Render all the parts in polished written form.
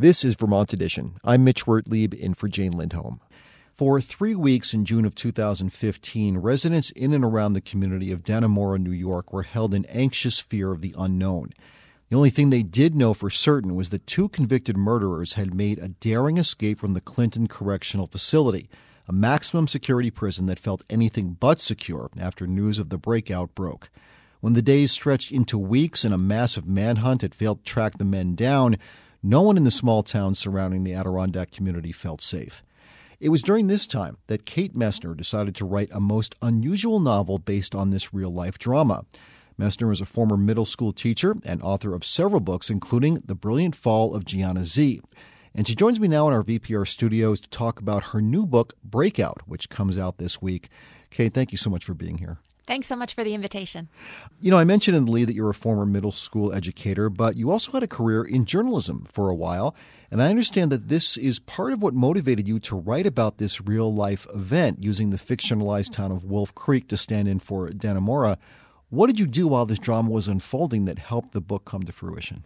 This is Vermont Edition. I'm Mitch Wertlieb in for Jane Lindholm. For 3 weeks in June of 2015, residents in and around the community of Dannemora, New York, were held in anxious fear of the unknown. The only thing they did know for certain was that 2 convicted murderers had made a daring escape from the Clinton Correctional Facility, a maximum security prison that felt anything but secure after news of the breakout broke. When the days stretched into weeks and a massive manhunt had failed to track the men down, no one in the small town surrounding the Adirondack community felt safe. It was during this time that Kate Messner decided to write a most unusual novel based on this real-life drama. Messner is a former middle school teacher and author of several books, including The Brilliant Fall of Gianna Z. And she joins me now in our VPR studios to talk about her new book, Breakout, which comes out this week. Kate, thank you so much for being here. Thanks so much for the invitation. I mentioned in the lead that you're a former middle school educator, but you also had a career in journalism for a while. And I understand that this is part of what motivated you to write about this real-life event, using the fictionalized town of Wolf Creek to stand in for Dannemora. What did you do while this drama was unfolding that helped the book come to fruition?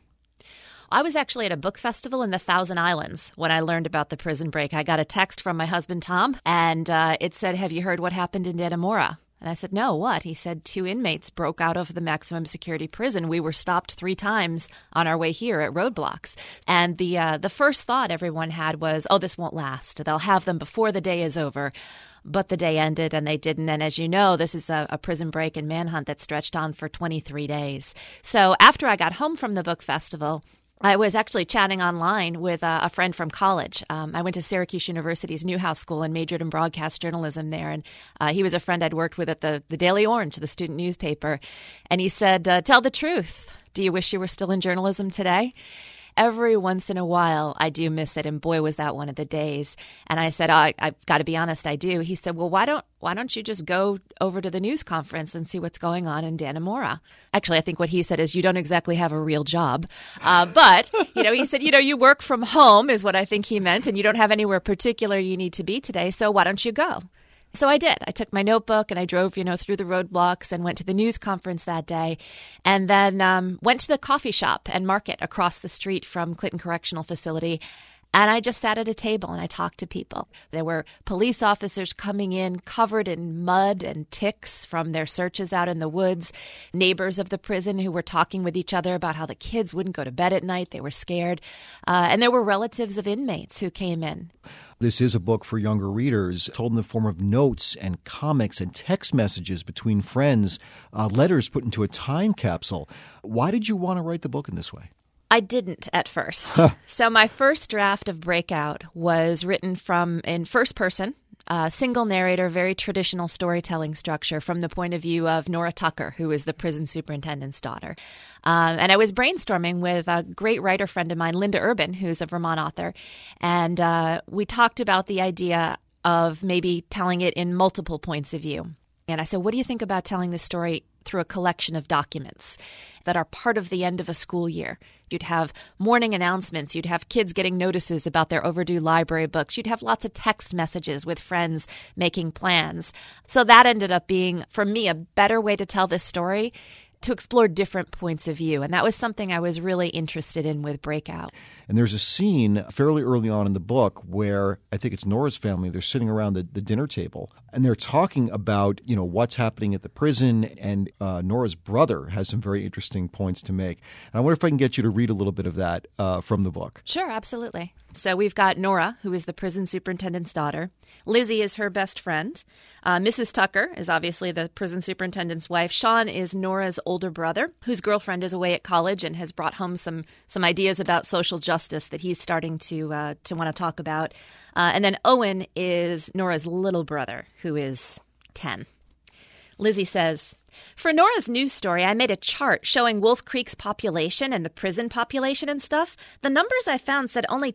I was actually at a book festival in the Thousand Islands when I learned about the prison break. I got a text from my husband, Tom, and it said, "Have you heard what happened in Dannemora?" And I said, "No, what?" He said, 2 inmates broke out of the maximum security prison. We were stopped 3 times on our way here at roadblocks. And the first thought everyone had was, oh, this won't last. They'll have them before the day is over. But the day ended and they didn't. And as you know, this is a prison break and manhunt that stretched on for 23 days. So after I got home from the book festival, I was actually chatting online with a friend from college. I went to Syracuse University's Newhouse School and majored in broadcast journalism there. And he was a friend I'd worked with at the Daily Orange, the student newspaper. And he said, tell the truth. Do you wish you were still in journalism today? Every once in a while, I do miss it, and boy, was that one of the days. And I said, I've got to be honest, I do. He said, well, why don't you just go over to the news conference and see what's going on in Dannemora? Actually, I think what he said is, you don't exactly have a real job. But, he said, you work from home is what I think he meant, and you don't have anywhere particular you need to be today, so why don't you go? So I did. I took my notebook and I drove, through the roadblocks and went to the news conference that day, and then went to the coffee shop and market across the street from Clinton Correctional Facility. And I just sat at a table and I talked to people. There were police officers coming in covered in mud and ticks from their searches out in the woods, neighbors of the prison who were talking with each other about how the kids wouldn't go to bed at night. They were scared. And there were relatives of inmates who came in. This is a book for younger readers, told in the form of notes and comics and text messages between friends, letters put into a time capsule. Why did you want to write the book in this way? I didn't at first. So my first draft of Breakout was written in first person, single narrator, very traditional storytelling structure from the point of view of Nora Tucker, who is the prison superintendent's daughter. And I was brainstorming with a great writer friend of mine, Linda Urban, who's a Vermont author. And we talked about the idea of maybe telling it in multiple points of view. And I said, what do you think about telling this story through a collection of documents that are part of the end of a school year? You'd have morning announcements. You'd have kids getting notices about their overdue library books. You'd have lots of text messages with friends making plans. So that ended up being, for me, a better way to tell this story, to explore different points of view. And that was something I was really interested in with Breakout. And there's a scene fairly early on in the book where I think it's Nora's family. They're sitting around the dinner table and they're talking about, what's happening at the prison. And Nora's brother has some very interesting points to make. And I wonder if I can get you to read a little bit of that from the book. Sure, absolutely. So we've got Nora, who is the prison superintendent's daughter. Lizzie is her best friend. Mrs. Tucker is obviously the prison superintendent's wife. Sean is Nora's older brother, whose girlfriend is away at college and has brought home some ideas about social justice that he's starting to want to talk about. And then Owen is Nora's little brother, who is 10. Lizzie says, for Nora's news story, I made a chart showing Wolf Creek's population and the prison population and stuff. The numbers I found said only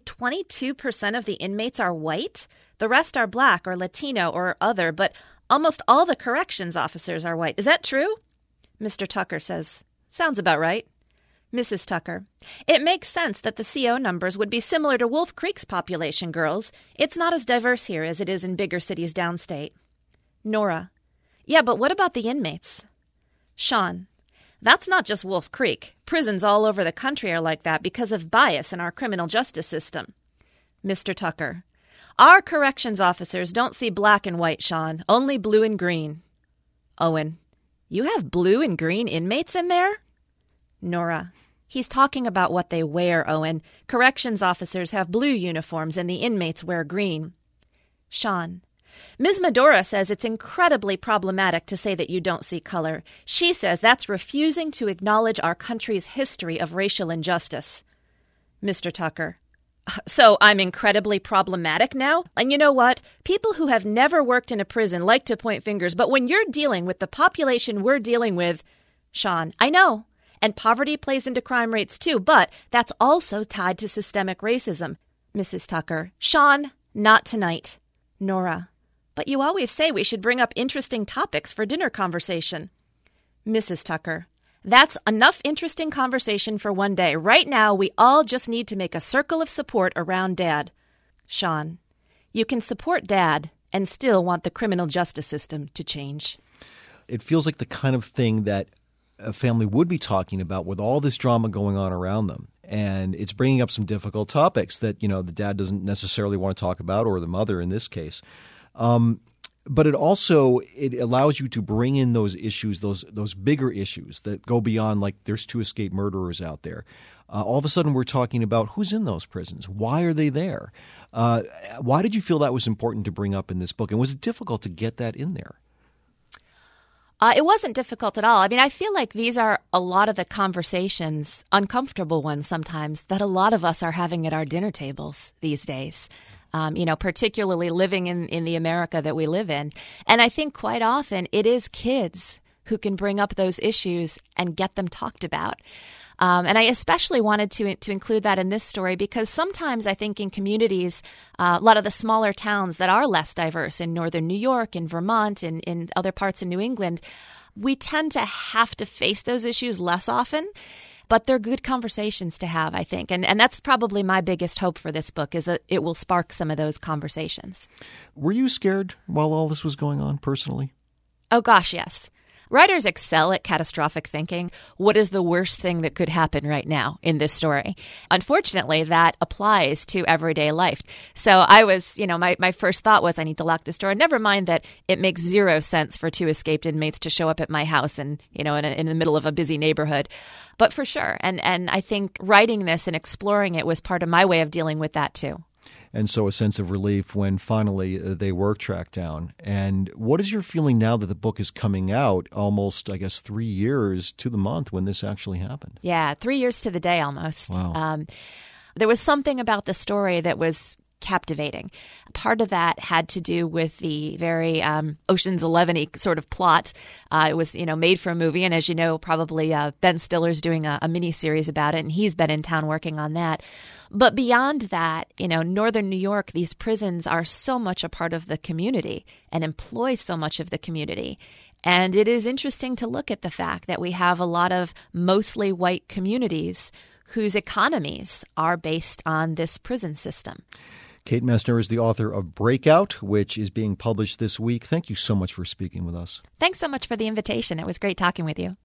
22% of the inmates are white. The rest are black or Latino or other, but almost all the corrections officers are white. Is that true? Mr. Tucker says, sounds about right. Mrs. Tucker, it makes sense that the CO numbers would be similar to Wolf Creek's population, girls. It's not as diverse here as it is in bigger cities downstate. Nora, yeah, but what about the inmates? Sean, That's not just Wolf Creek. Prisons all over the country are like that because of bias in our criminal justice system. Mr. Tucker: Our corrections officers don't see black and white, Sean, only blue and green. Owen: You have blue and green inmates in there? Nora: He's talking about what they wear, Owen. Corrections officers have blue uniforms and the inmates wear green. Sean: Ms. Medora says it's incredibly problematic to say that you don't see color. She says that's refusing to acknowledge our country's history of racial injustice. Mr. Tucker: So I'm incredibly problematic now? And you know what? People who have never worked in a prison like to point fingers, but when you're dealing with the population we're dealing with... Sean: I know. And poverty plays into crime rates too, but that's also tied to systemic racism. Mrs. Tucker: Sean, not tonight. Nora: But you always say we should bring up interesting topics for dinner conversation. Mrs. Tucker: That's enough interesting conversation for one day. Right now, we all just need to make a circle of support around Dad. Sean: You can support Dad and still want the criminal justice system to change. It feels like the kind of thing that a family would be talking about with all this drama going on around them. And it's bringing up some difficult topics that, the dad doesn't necessarily want to talk about, or the mother in this case. But it allows you to bring in those issues, those bigger issues that go beyond, like, there's 2 escaped murderers out there. All of a sudden we're talking about who's in those prisons. Why are they there? Why did you feel that was important to bring up in this book? And was it difficult to get that in there? It wasn't difficult at all. I mean, I feel like these are a lot of the conversations, uncomfortable ones sometimes, that a lot of us are having at our dinner tables these days, particularly living in the America that we live in. And I think quite often it is kids who can bring up those issues and get them talked about. And I especially wanted to include that in this story because sometimes I think in communities, a lot of the smaller towns that are less diverse in northern New York, in Vermont, and in other parts of New England, we tend to have to face those issues less often. But they're good conversations to have, I think. And that's probably my biggest hope for this book, is that it will spark some of those conversations. Were you scared while all this was going on personally? Oh, gosh, yes. Writers excel at catastrophic thinking. What is the worst thing that could happen right now in this story? Unfortunately, that applies to everyday life. So I was, my first thought was I need to lock this door. Never mind that it makes zero sense for 2 escaped inmates to show up at my house and, in the middle of a busy neighborhood. But for sure. And I think writing this and exploring it was part of my way of dealing with that too. And so a sense of relief when finally they were tracked down. And what is your feeling now that the book is coming out almost, 3 years to the month when this actually happened? Yeah, 3 years to the day almost. Wow. There was something about the story that was captivating. Part of that had to do with the very Ocean's 11-y sort of plot. It was, made for a movie. And as you know, probably Ben Stiller's doing a mini-series about it, and he's been in town working on that. But beyond that, northern New York, these prisons are so much a part of the community and employ so much of the community. And it is interesting to look at the fact that we have a lot of mostly white communities whose economies are based on this prison system. Kate Messner is the author of Breakout, which is being published this week. Thank you so much for speaking with us. Thanks so much for the invitation. It was great talking with you.